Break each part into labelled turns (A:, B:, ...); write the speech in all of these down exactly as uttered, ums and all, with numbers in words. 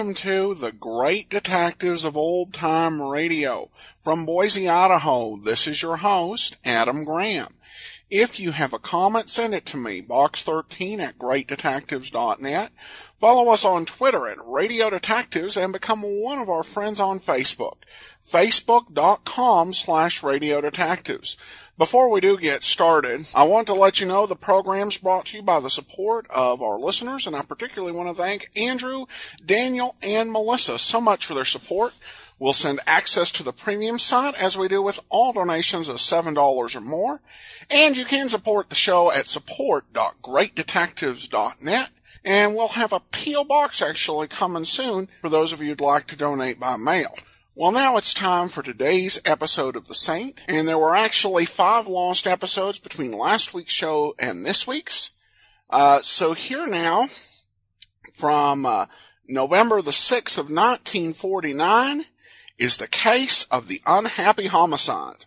A: welcome to the Great Detectives of Old Time Radio. From Boise, Idaho, this is your host, Adam Graham. If you have a comment, send it to me, box thirteen at great detectives dot net. Follow us on Twitter at Radio Detectives and become one of our friends on Facebook, facebook.com slash Radio Detectives. Before we do get started, I want to let you know the program's brought to you by the support of our listeners, and I particularly want to thank Andrew, Daniel, and Melissa so much for their support. We'll send access to the premium site as we do with all donations of seven dollars or more. And you can support the show at support dot great detectives dot net. And we'll have a P O box actually coming soon for those of you who'd like to donate by mail. Well, now it's time for today's episode of The Saint. And there were actually five lost episodes between last week's show and this week's. Uh, so here now, from uh, November the sixth of nineteen forty-nine, is the case of the unhappy homicide.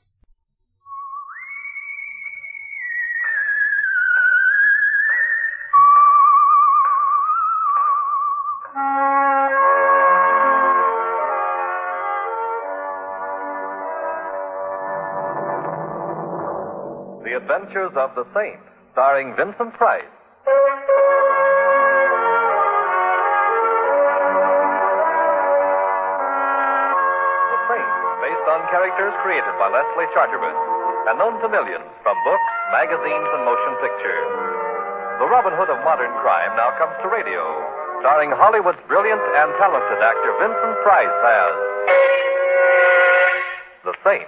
B: The Adventures of the Saint, starring Vincent Price. On characters created by Leslie Charteris and known to millions from books, magazines, and motion pictures. The Robin Hood of modern crime now comes to radio, starring Hollywood's brilliant and talented actor Vincent Price as The Saint.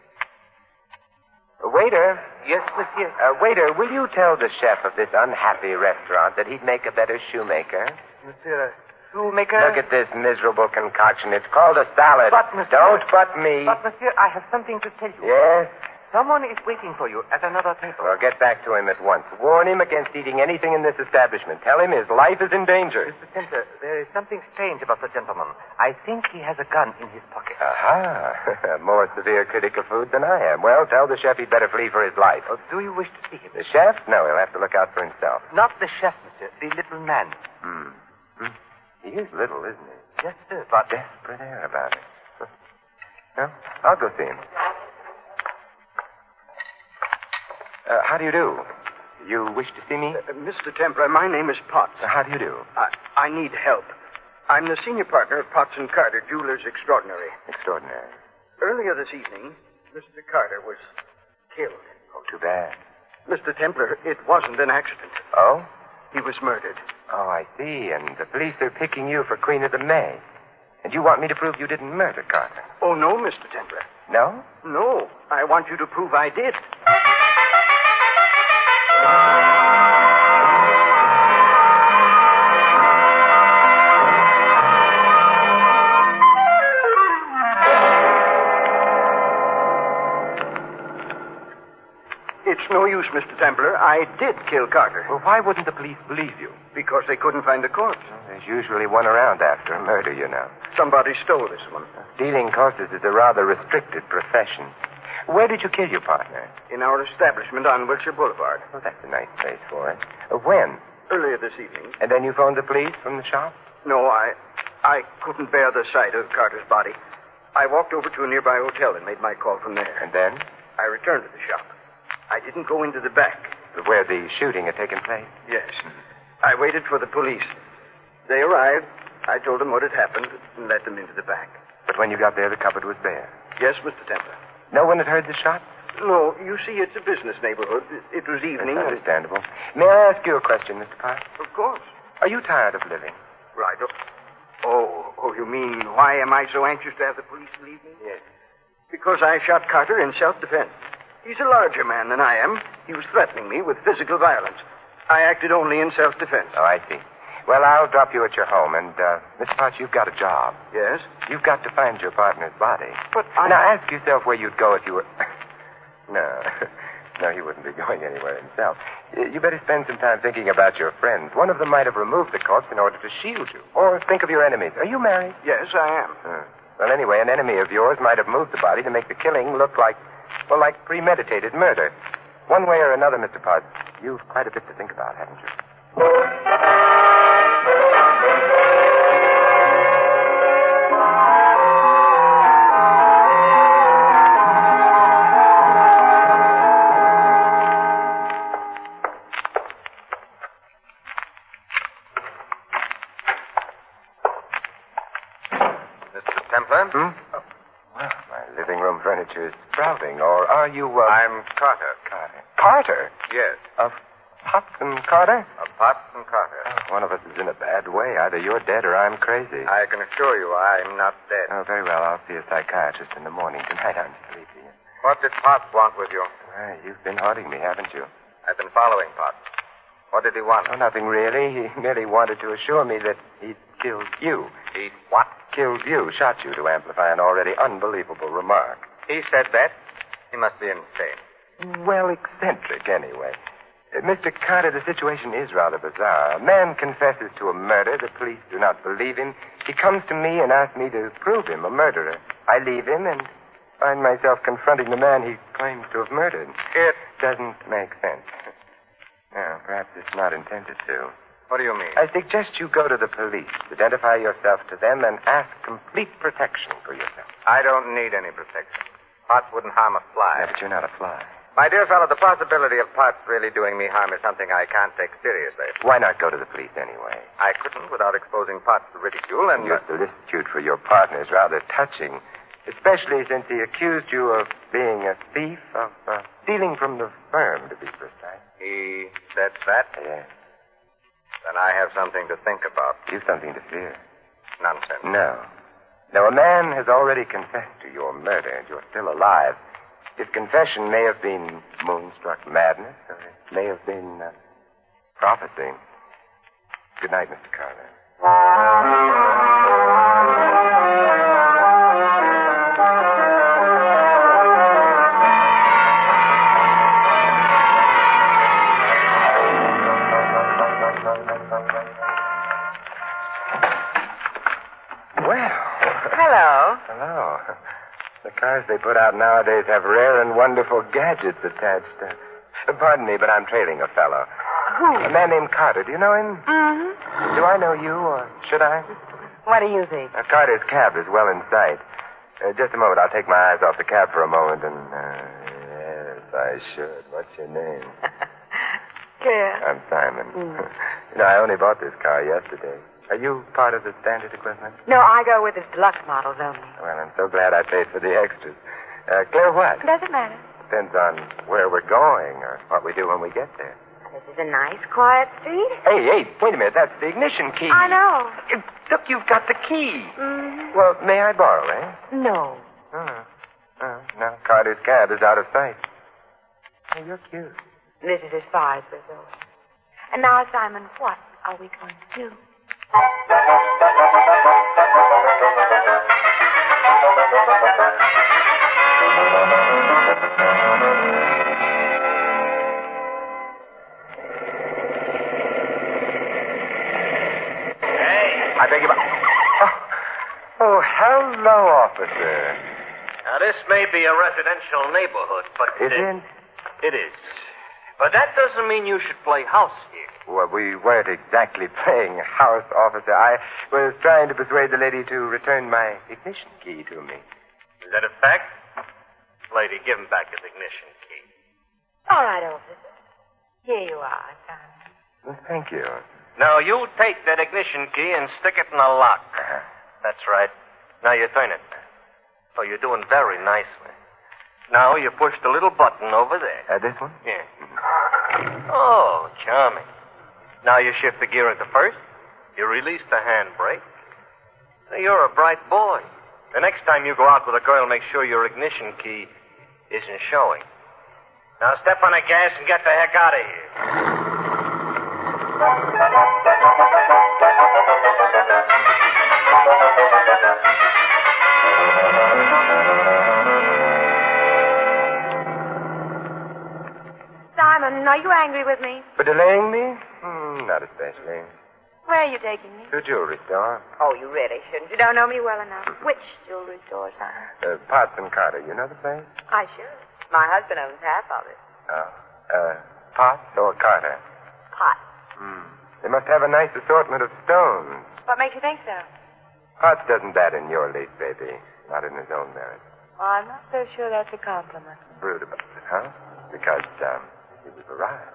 C: Waiter.
D: Yes, monsieur.
C: Uh, waiter, will you tell the chef of this unhappy restaurant that he'd make a better shoemaker?
D: Monsieur, shoemaker?
C: Look at this miserable concoction. It's called a salad.
D: But, monsieur...
C: Don't but me.
D: But, monsieur, I have something to tell you.
C: Yes?
D: Someone is waiting for you at another table.
C: Well, get back to him at once. Warn him against eating anything in this establishment. Tell him his life is in danger.
D: Mister Templar, there is something strange about the gentleman. I think he has a gun in his pocket.
C: Aha. More severe critic of food than I am. Well, tell the chef he'd better flee for his life.
D: Oh, do you wish to see him?
C: The chef? No, he'll have to look out for himself.
D: Not the chef, monsieur. The little man.
C: Hmm. hmm. He is little, isn't he?
D: Yes, sir, but...
C: Desperate air about it. Well, I'll go see him. Uh, how do you do? You wish to see me?
E: Uh, Mister Templar, my name is Potts.
C: Uh, how do you do?
E: I, I need help. I'm the senior partner of Potts and Carter, Jewelers Extraordinary.
C: Extraordinary.
E: Earlier this evening, Mister Carter was killed.
C: Oh, too bad.
E: Mister Templar, it wasn't an accident.
C: Oh?
E: He was murdered.
C: Oh, I see. And the police are picking you for Queen of the May. And you want me to prove you didn't murder Carter?
E: Oh, no, Mister Templar.
C: No?
E: No. I want you to prove I did. It's no use, Mister Templar. I did kill Carter.
C: Well, why wouldn't the police believe you?
E: Because they couldn't find the corpse.
C: Well, there's usually one around after a murder, you know.
E: Somebody stole this one.
C: Stealing corpses is a rather restricted profession. Where did you kill your partner?
E: In our establishment on Wilshire Boulevard.
C: Well, that's a nice place for it. Uh, when?
E: Earlier this evening.
C: And then you phoned the police from the shop?
E: No, I... I couldn't bear the sight of Carter's body. I walked over to a nearby hotel and made my call from there.
C: And then?
E: I returned to the shop. I didn't go into the back.
C: Where the shooting had taken place?
E: Yes. I waited for the police. They arrived. I told them what had happened and led them into the back.
C: But when you got there, the cupboard was bare.
E: Yes, Mister Templar.
C: No one had heard the shot?
E: No. You see, it's a business neighborhood. It was evening.
C: That's understandable. May I ask you a question, Mister Park?
E: Of course.
C: Are you tired of living?
E: Right. Oh, oh, you mean why am I so anxious to have the police believe me?
C: Yes.
E: Because I shot Carter in self-defense. He's a larger man than I am. He was threatening me with physical violence. I acted only in self-defense.
C: Oh, I see. Well, I'll drop you at your home, and, uh, Mister Potts, you've got a job.
E: Yes?
C: You've got to find your partner's body.
E: But I...
C: Now, ask yourself where you'd go if you were... no. No, he wouldn't be going anywhere himself. You better spend some time thinking about your friends. One of them might have removed the corpse in order to shield you. Or think of your enemies. Are you married?
E: Yes, I am.
C: Uh, well, anyway, an enemy of yours might have moved the body to make the killing look like, well, like premeditated murder. One way or another, Mister Potts, you've quite a bit to think about, haven't you?
D: Mister Templar?
C: Hmm? Oh, well, my living room furniture is sprouting. Or are you, uh...
D: I'm Carter.
C: Carter. Carter?
D: Yes.
C: Of Potts and Carter?
D: Of Potts and Carter.
C: Oh, one of us is in a bad way. Either you're dead or I'm crazy.
D: I can assure you I'm not dead.
C: Oh, very well. I'll see a psychiatrist in the morning. Tonight I'm sleepy.
D: What did Potts want with you?
C: Well, you've been haunting me, haven't you?
D: I've been following Potts. What did he want?
C: Oh, nothing really. He merely wanted to assure me that he'd killed you.
D: He what?
C: Killed you, shot you to amplify an already unbelievable remark.
D: He said that? He must be insane.
C: Well, eccentric, anyway. Uh, Mister Carter, the situation is rather bizarre. A man confesses to a murder. The police do not believe him. He comes to me and asks me to prove him a murderer. I leave him and find myself confronting the man he claims to have murdered.
D: It
C: doesn't make sense. No, perhaps it's not intended to.
D: What do you mean?
C: I suggest you go to the police, identify yourself to them, and ask complete protection for yourself.
D: I don't need any protection. Potts wouldn't harm a fly.
C: Yeah, but you're not a fly.
D: My dear fellow, the possibility of Potts really doing me harm is something I can't take seriously.
C: Why not go to the police anyway?
D: I couldn't without exposing Potts to ridicule and...
C: Your solicitude for your partner is rather touching, especially since he accused you of being a thief, of uh, stealing from the firm, to be precise.
D: He said that?
C: Yes.
D: Then I have something to think about.
C: You've something to fear.
D: Nonsense.
C: No. No, a man has already confessed to your murder, and you're still alive. His confession may have been moonstruck madness, or it may have been uh, prophecy. Good night, Mister Carter. The cars they put out nowadays have rare and wonderful gadgets attached. Uh, pardon me, but I'm trailing a fellow.
F: Who?
C: A man named Carter. Do you know him?
F: Mm-hmm.
C: Do I know you, or should I?
F: What do you think?
C: Uh, Carter's cab is well in sight. Uh, just a moment. I'll take my eyes off the cab for a moment and... Uh, yes, I should. What's your name?
F: Claire.
C: I'm Simon.
F: Mm.
C: You know, I only bought this car yesterday. Are you part of the standard equipment?
F: No, I go with the deluxe models only.
C: Well, I'm so glad I paid for the extras. Uh, Claire, what?
F: Doesn't matter.
C: Depends on where we're going or what we do when we get there.
F: This is a nice, quiet street.
C: Hey, hey, wait a minute. That's the ignition key.
F: I know.
C: Uh, Look, you've got the key.
F: Mm-hmm.
C: Well, may I borrow, eh?
F: No.
C: Oh, oh no. Carter's cab is out of sight. Oh, you're cute.
F: This is as far as we're going. And now, Simon, what are we going to do?
C: I beg your pardon. Oh, oh, hello, officer.
G: Now, this may be a residential neighborhood, but...
C: It
G: uh,
C: is?
G: It is. But that doesn't mean you should play house here.
C: Well, we weren't exactly playing house, officer. I was trying to persuade the lady to return my ignition key to me.
G: Is that a fact? Lady, give him back his ignition key.
F: All right, officer. Here you are, Simon.
C: Well, thank you.
G: Now, you take that ignition key and stick it in the lock.
C: Uh-huh.
G: That's right. Now you turn it. Oh, you're doing very nicely. Now you push the little button over there.
C: Uh, this one?
G: Yeah. Oh, charming. Now you shift the gear into first. You release the handbrake. Now, you're a bright boy. The next time you go out with a girl, make sure your ignition key isn't showing. Now step on the gas and get the heck out of here.
F: Simon, are you angry with me?
C: For delaying me? Hmm, not especially.
F: Where are you taking me?
C: To a jewelry store.
F: Oh, you really shouldn't. You don't know me well enough. Which jewelry store, Simon?
C: Uh, Potts and Carter. You know the place?
F: I should. My husband owns half of it.
C: Oh. Uh, Potts or Carter?
F: Pot.
C: Hmm. They must have a nice assortment of stones.
F: What makes you think so?
C: Potts doesn't bat in your league, baby. Not in his own merit.
F: Well, I'm not so sure that's a compliment.
C: Rude about it, huh? Because, um, he was arrived.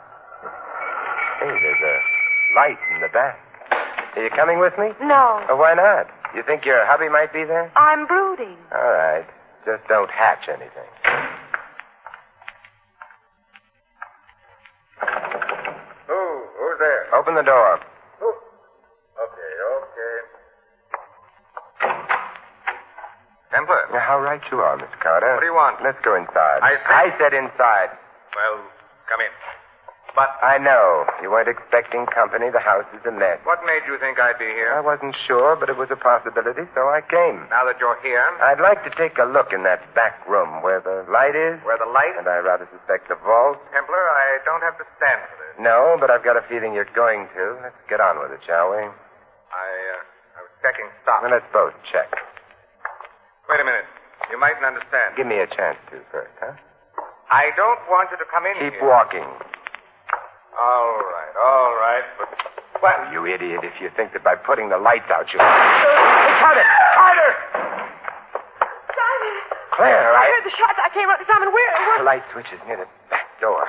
C: Hey, there's a light in the back. Are you coming with me?
F: No.
C: Oh, why not? You think your hubby might be there?
F: I'm brooding.
C: All right. Just don't hatch anything. Who? Who's there? Open the door. Who? Okay, okay.
G: Templar.
C: Now, how right you are, Mister Carter.
G: What do you want?
C: Let's go inside.
G: I said-
C: I said inside.
G: Well, come in. But
C: I know. You weren't expecting company. The house is a mess.
G: what made you think I'd be
C: I
G: here?
C: wasn't sure, but it was a possibility, so I came.
G: Now that you're here,
C: I'd like to take a look in that back room where the light is,
G: where the light...
C: and I rather suspect the vault.
G: Templar, I don't have to stand for this.
C: No, but I've got a feeling you're going to. Let's get on with it, shall we?
G: I, uh, I was checking stock.
C: Well, let's both check.
G: Wait a minute. You mightn't understand.
C: Give me a chance to first, huh?
G: I don't want you to come in
C: Keep
G: here.
C: walking.
G: All right, all right, but... What?
C: You idiot, if you think that by putting the lights out you... Carter! Carter!
F: Simon!
C: Claire,
F: I
C: I...
F: heard the shots. I came up to Simon. Where?
C: The
F: where?
C: light switch is near the back door.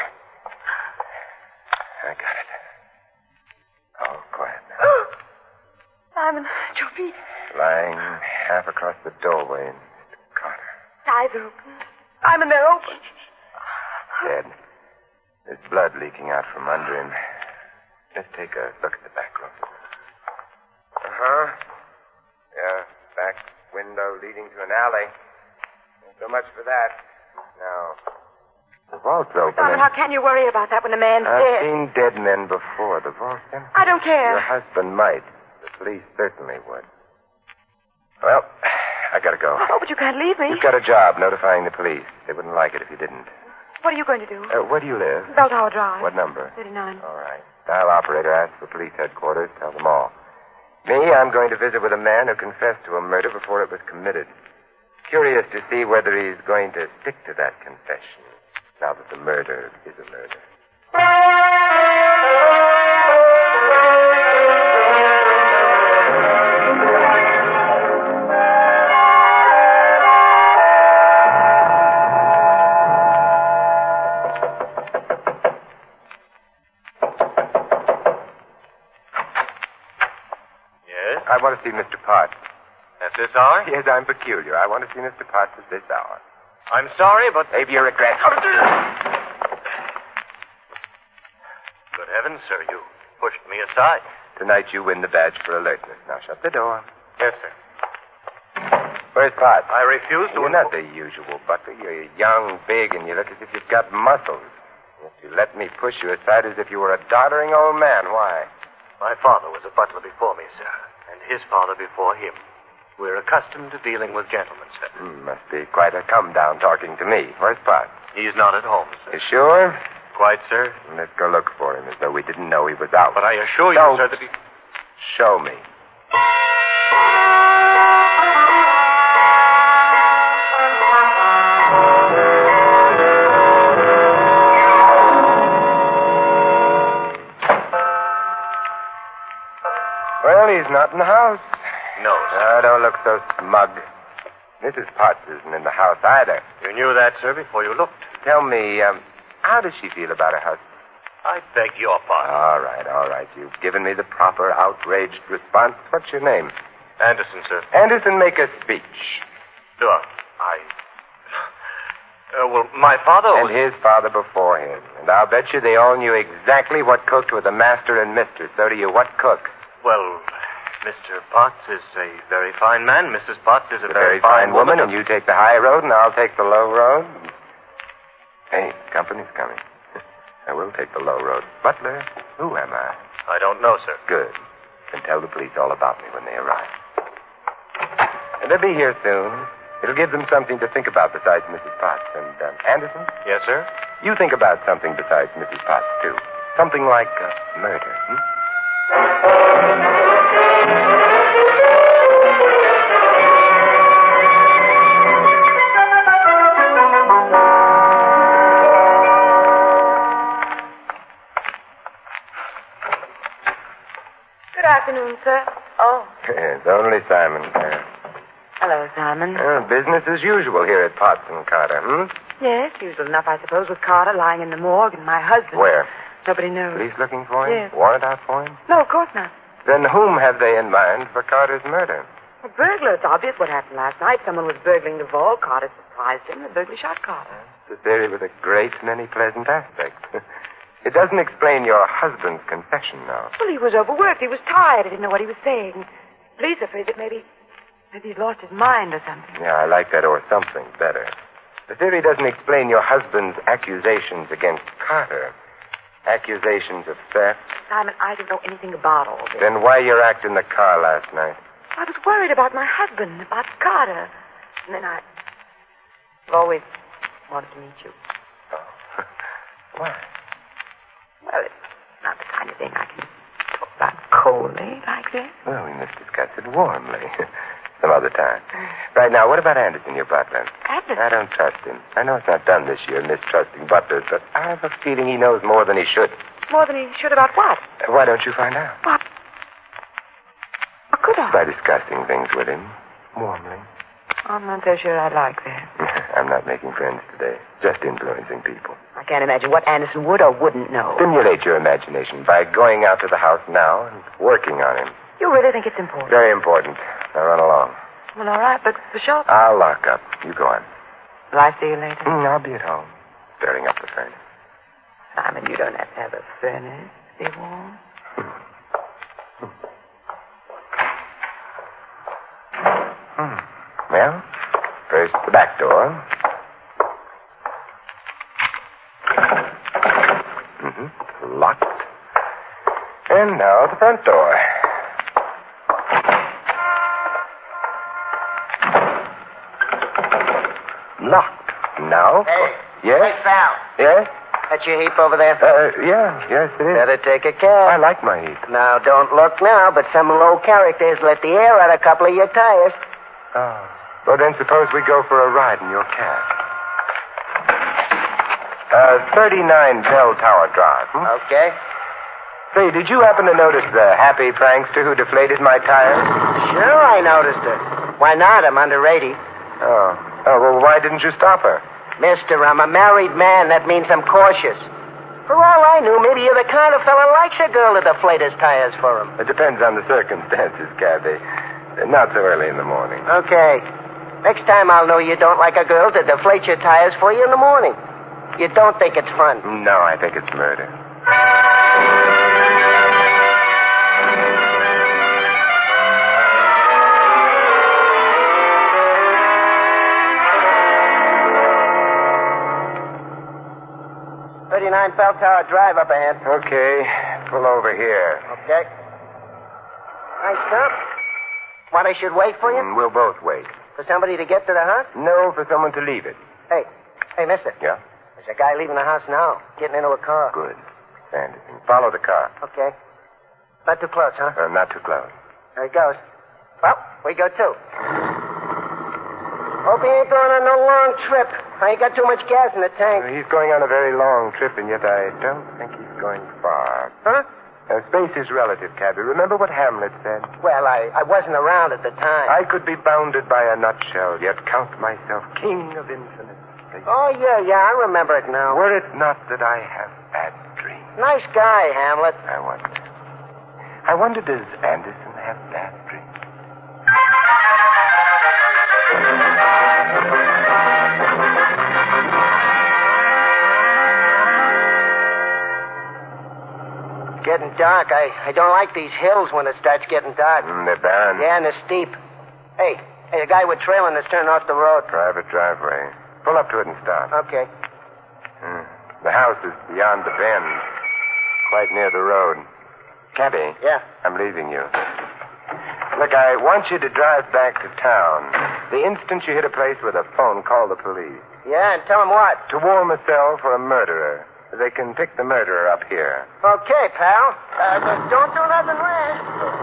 C: I got it. All quiet now.
F: Simon, at your feet.
C: Lying half across the doorway, Mister Carter.
F: Eyes are open. Simon, they're open.
C: Dead. There's blood leaking out from under him. Let's take a look at the back room. Uh-huh. Yeah, back window leading to an alley. So much for that. Now, the vault's open.
F: Simon, how can you worry about that when the man's
C: I've
F: dead?
C: seen dead men before. The vault's empty.
F: I don't care.
C: Your husband might. The police certainly would. Well, I gotta go.
F: Oh, but you can't leave me.
C: You've got a job notifying the police. They wouldn't like it if you didn't.
F: What are you going to do?
C: Uh, where do you live?
F: Bell Tower Drive.
C: What number?
F: thirty-nine.
C: All right. Dial operator, ask for police headquarters. Tell them all. Me, I'm going to visit with a man who confessed to a murder before it was committed. Curious to see whether he's going to stick to that confession now that the murder is a murder. I want to see Mister Potts.
G: At this hour?
C: Yes, I'm peculiar. I want to see Mister Potts at this hour.
G: I'm sorry, but...
C: Save your regret.
G: Good heavens, sir, you pushed me aside.
C: Tonight you win the badge for alertness. Now shut the door.
G: Yes, sir.
C: Where's Potts?
G: I refuse to...
C: You're not the usual butler. You're young, big, and you look as if you've got muscles. Yet you let me push you aside as if you were a doddering old man. Why?
G: My father was a butler before me, sir, and his father before him. We're accustomed to dealing with gentlemen, sir.
C: Hmm, must be quite a come-down talking to me. Where's Potts?
G: He's not at home, sir.
C: You sure?
G: Quite, sir.
C: Let's go look for him as though we didn't know he was out.
G: But I assure you,
C: Don't.
G: sir, that he...
C: Show me. Well, he's not in the house.
G: No, sir.
C: Ah, don't look so smug. Missus Potts isn't in the house either.
G: You knew that, sir, before you looked.
C: Tell me, um, how does she feel about her husband?
G: I beg your pardon.
C: All right, all right. You've given me the proper outraged response. What's your name?
G: Anderson, sir.
C: Anderson, make a speech.
G: Sure. I... Uh, well, my father
C: And
G: was...
C: his father before him. And I'll bet you they all knew exactly what cooked with the master and mistress. So do you. What cook?
G: Well, Mister Potts is a very fine man. Missus Potts is a,
C: A very fine woman, and you take the high road, and I'll take the low road. Hey, company's coming. I will take the low road. Butler, who am I?
G: I don't know, sir.
C: Good. Then tell the police all about me when they arrive. And they'll be here soon. It'll give them something to think about besides Missus Potts. And, um, Anderson,
G: Yes, sir?
C: you think about something besides Missus Potts, too. Something like uh, murder, hmm?
F: Good afternoon, sir. Oh.
C: It's only Simon. Uh,
F: Hello, Simon.
C: uh, business as usual here at Potts and Carter, hmm?
F: Yes, usual enough, I suppose, with Carter lying in the morgue and my husband.
C: Where?
F: Nobody knows.
C: Police looking for him?
F: Yes.
C: Warrant out for him?
F: No, of course not.
C: Then whom have they in mind for Carter's murder?
F: A burglar. It's obvious what happened last night. Someone was burgling the vault. Carter surprised him. The burglar shot Carter.
C: It's a theory with a great many pleasant aspects. It doesn't explain your husband's confession, though.
F: Well, he was overworked. He was tired. I didn't know what he was saying. Police are afraid that maybe, maybe he's lost his mind or something.
C: Yeah, I like that or something better. The theory doesn't explain your husband's accusations against Carter. Accusations of theft.
F: Simon, I don't know anything about all this.
C: Then why your act in the car last night?
F: I was worried about my husband, about Carter. And then I... I've always wanted to meet you.
C: Oh. Why?
F: Well, it's not the kind of thing I can talk about coldly like this.
C: Well, we must discuss it warmly. Some other time. Right now, what about Anderson, your butler?
F: Anderson?
C: I don't trust him. I know it's not done this year, mistrusting butlers, but I have a feeling he knows more than he should.
F: More than he should about what?
C: Uh, Why don't you find out?
F: What? How could I?
C: By discussing things with him, warmly.
F: I'm not so sure I like that.
C: I'm not making friends today, just influencing people.
F: I can't imagine what Anderson would or wouldn't know.
C: Stimulate your imagination by going out to the house now and working on him.
F: You really think it's important?
C: Very important. Now run along.
F: Well, all right, but for sure.
C: I'll lock up. You go on.
F: Will I see you later?
C: Mm, I'll be at home, stirring up the furnace.
F: Simon, you don't have to have a furnace to be warm.
C: Hmm. Well, first the back door. Mm-hmm. Locked. And now the front door. Locked. Now?
D: Hey.
C: Yes?
D: Hey, pal.
C: Yes?
D: That's your heap over there?
C: Uh, yeah, yes, it is.
D: Better take a cab.
C: I like my heat.
D: Now, don't look now, but some low characters let the air out a couple of your tires.
C: Oh. Well, then suppose we go for a ride in your cab. Uh, thirty-nine Bell Tower Drive. Hmm?
D: Okay.
C: Say, did you happen to notice the happy prankster who deflated my tires?
D: Sure, I noticed her. Why not? I'm under eighty.
C: Oh. Oh, well, why didn't you stop her?
D: Mister, I'm a married man. That means I'm cautious. For all I knew, maybe you're the kind of fella likes a girl to deflate his tires for him.
C: It depends on the circumstances, Cabby. Not so early in the morning.
D: Okay. Next time I'll know you don't like a girl to deflate your tires for you in the morning. You don't think it's fun.
C: No, I think it's murder.
D: thirty-nine Bell Tower Drive up ahead.
C: Okay, pull over here.
D: Okay. Nice stop. What, I should wait for you?
C: Mm, we'll both wait.
D: For somebody to get to the house?
C: No, for someone to leave it.
D: Hey, hey, mister.
C: Yeah?
D: There's a guy leaving the house now, getting into a car.
C: Good. Anderson, follow the car.
D: Okay. Not too close, huh?
C: Uh, not too close.
D: There he goes. Well, we go too. Hope he ain't going on no long trip. I ain't got too much gas in the tank.
C: Uh, he's going on a very long trip, and yet I don't think he's going far.
D: Huh?
C: Uh, space is relative, Cabby. Remember what Hamlet said?
D: Well, I, I wasn't around at the time.
C: I could be bounded by a nutshell, yet count myself king of infinite space.
D: Oh, yeah, yeah, I remember it now.
C: Were it not that I have bad dreams.
D: Nice guy, Hamlet.
C: I wonder. I wonder, does Anderson have bad dreams?
D: Getting dark. I, I don't like these hills when it starts getting dark.
C: Mm, they're barren.
D: Yeah, and they're steep. Hey, hey, the guy we're trailing is turning off the road.
C: Private driveway. Pull up to it and start.
D: Okay.
C: Mm. The house is beyond the bend, quite near the road. Cabby.
D: Yeah?
C: I'm leaving you. Look, I want you to drive back to town. The instant you hit a place with a phone, call the police.
D: Yeah, and tell him what?
C: To warm a cell for a murderer. They can pick the murderer up here.
D: Okay, pal. Uh, just don't do nothing rash.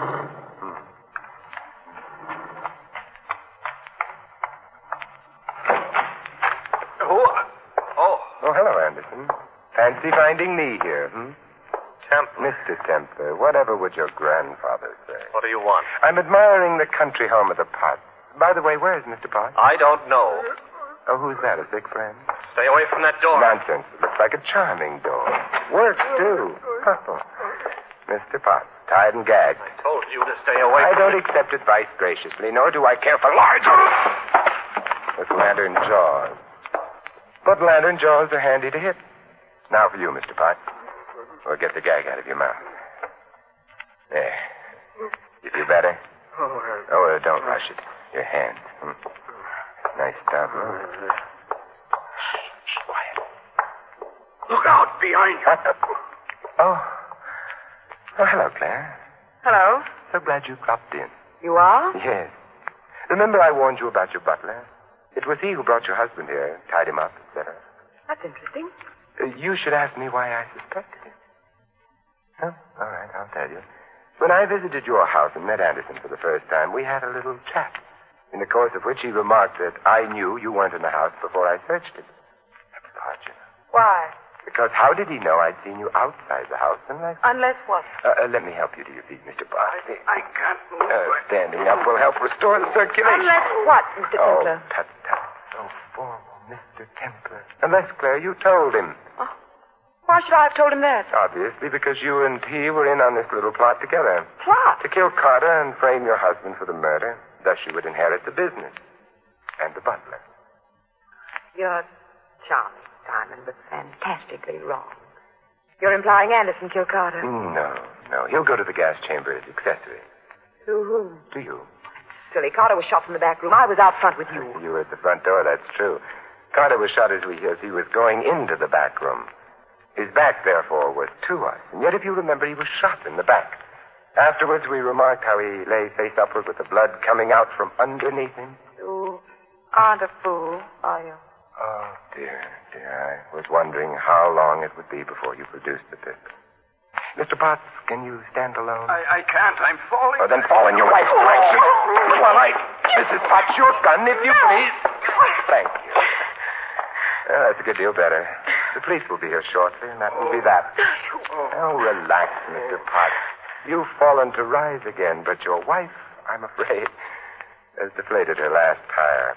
G: Who? Oh,
C: Oh, hello, Anderson. Fancy finding me here, hmm?
G: Templar.
C: Mister Templar, whatever would your grandfather say?
G: What do you want?
C: I'm admiring the country home of the Potts. By the way, where is Mister Potts?
G: I don't know.
C: Oh, who's that, a sick friend?
G: Stay away from that door.
C: Nonsense. It looks like a charming door. Works, too. Oh. Mister Potts, tied and gagged.
G: I told you to stay away
C: I
G: from
C: don't
G: it.
C: accept advice graciously, nor do I care for large with lantern jaws. But lantern jaws are handy to hit. Now for you, Mister Potts. We'll get the gag out of your mouth. There. You feel better?
E: Oh, uh,
C: Oh, uh, don't rush it. Your hands. Hmm. Nice stuff. Hmm. Shh, quiet.
E: look out behind you.
C: Oh. Oh, hello, Claire.
F: Hello?
C: So glad you dropped in.
F: You are?
C: Yes. Remember I warned you about your butler? It was he who brought your husband here, tied him up, et cetera.
F: That's interesting.
C: Uh, you should ask me why I suspected him. Oh, all right, I'll tell you. When I visited your house and met Anderson for the first time, we had a little chat, in the course of which he remarked that I knew you weren't in the house before I searched it. That's odd, you know.
F: Why?
C: Because how did he know I'd seen you outside the house unless...
F: Unless what?
C: Uh, uh, let me help you to your feet, Mister Potts.
E: I can't move.
C: Uh, standing up will help restore the circulation.
F: Unless what, Mister
C: Oh,
F: Templar?
C: tut, tut. So formal, Mister Templar. Unless, Claire, you told him.
F: Oh. Why should I have told him that?
C: Obviously, because you and he were in on this little plot together.
F: Plot?
C: To kill Carter and frame your husband for the murder. Thus you would inherit the business. And the butler.
F: You're charming, Simon, but fantastically wrong. You're implying Anderson killed Carter.
C: No, no. He'll go to the gas chamber as accessory.
F: To whom?
C: To you.
F: Silly. Carter was shot from the back room. I was out front with you.
C: You were at the front door, that's true. Carter was shot as, we, as he was going into the back room. His back, therefore, was to us. And yet, if you remember, he was shot in the back. Afterwards, we remarked how he lay face upward with the blood coming out from underneath him.
F: You aren't a fool, are you?
C: Oh, dear, dear. I was wondering how long it would be before you produced the pistol. Mister Potts, can you stand alone?
E: I, I can't. I'm falling.
C: Oh, then fall in your wife's direction. Well, I... Missus Potts, your gun, if you please. Thank you. Well, that's a good deal better. The police will be here shortly, and that will be that. Oh, relax, Mister Potts. You've fallen to rise again, but your wife, I'm afraid, has deflated her last tire.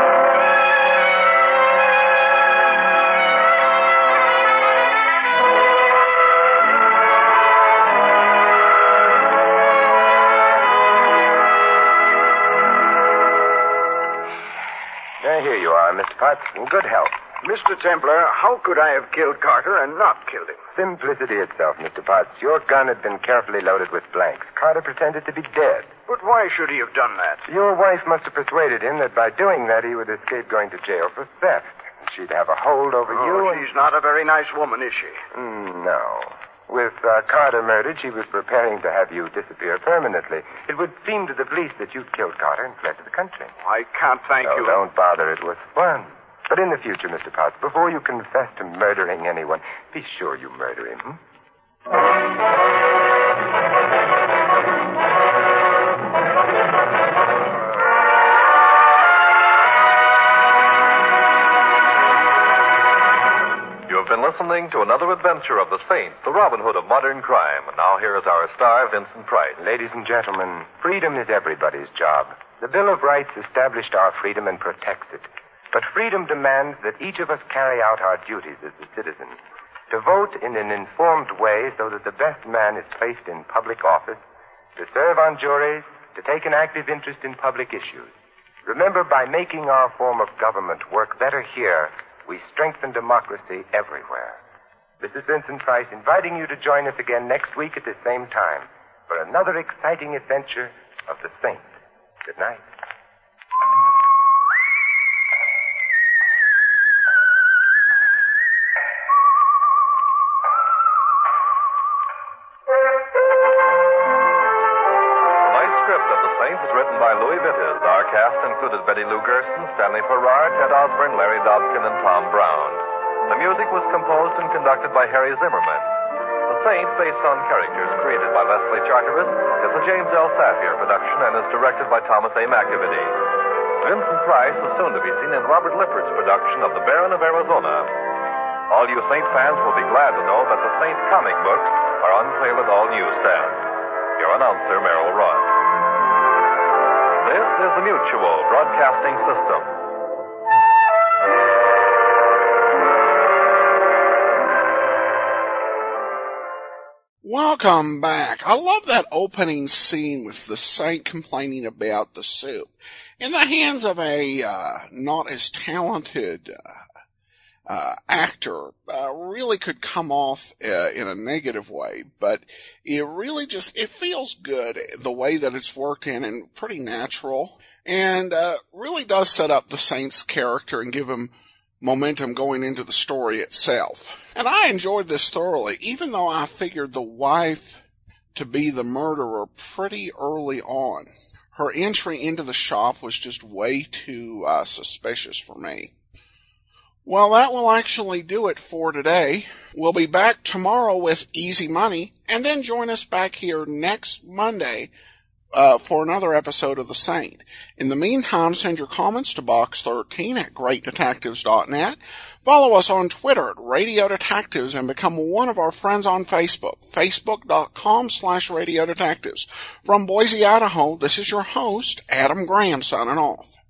C: Now, here you are, Mister Potts, in good health.
E: Mister Templar, how could I have killed Carter and not killed him?
C: Simplicity itself, Mister Potts. Your gun had been carefully loaded with blanks. Carter pretended to be dead.
E: But why should he have done that?
C: Your wife must have persuaded him that by doing that he would escape going to jail for theft. She'd have a hold over
E: Oh,
C: you and...
E: she's not a very nice woman, is she?
C: Mm, no. With uh, Carter murdered, she was preparing to have you disappear permanently. It would seem to the police that you'd killed Carter and fled to the country.
E: I can't thank
C: Oh,
E: you.
C: don't bother. It was fun. But in the future, Mister Potts, before you confess to murdering anyone, be sure you murder him. Hmm?
B: You have been listening to another adventure of the Saint, the Robin Hood of modern crime. And now here is our star, Vincent Price.
C: Ladies and gentlemen, freedom is everybody's job. The Bill of Rights established our freedom and protects it. But freedom demands that each of us carry out our duties as a citizen. To vote in an informed way so that the best man is placed in public office, to serve on juries, to take an active interest in public issues. Remember, by making our form of government work better here, we strengthen democracy everywhere. This is Vincent Price inviting you to join us again next week at the same time for another exciting adventure of the Saint. Good night.
B: Cast included Betty Lou Gerson, Stanley Farrar, Ted Osborne, Larry Dobkin, and Tom Brown. The music was composed and conducted by Harry Zimmerman. The Saint, based on characters created by Leslie Charteris, is a James L. Safier production and is directed by Thomas A. McAvity. Vincent Price is soon to be seen in Robert Lippard's production of The Baron of Arizona. All you Saint fans will be glad to know that the Saint comic books are on sale at all newsstands. Your announcer, Merrill Ross. This is the Mutual Broadcasting System.
A: Welcome back. I love that opening scene with the saint complaining about the soup. In the hands of a uh, not as talented uh, uh, actor, uh, really could come off uh, in a negative way, but it really just, it feels good the way that it's worked in and pretty natural, and uh, really does set up the saint's character and give him momentum going into the story itself. And I enjoyed this thoroughly, even though I figured the wife to be the murderer pretty early on. Her entry into the shop was just way too uh, suspicious for me. Well, that will actually do it for today. We'll be back tomorrow with Easy Money, and then join us back here next Monday Uh, for another episode of The Saint. In the meantime, send your comments to box thirteen at great detectives dot net. Follow us on Twitter at Radio Detectives and become one of our friends on Facebook, facebook.com slash Radio Detectives. From Boise, Idaho, this is your host, Adam Graham, signing off.